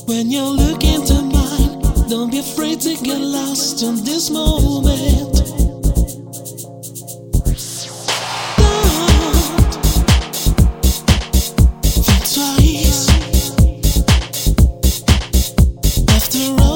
When you look into mine, don't be afraid to get lost in this moment. Don't think twice. After all.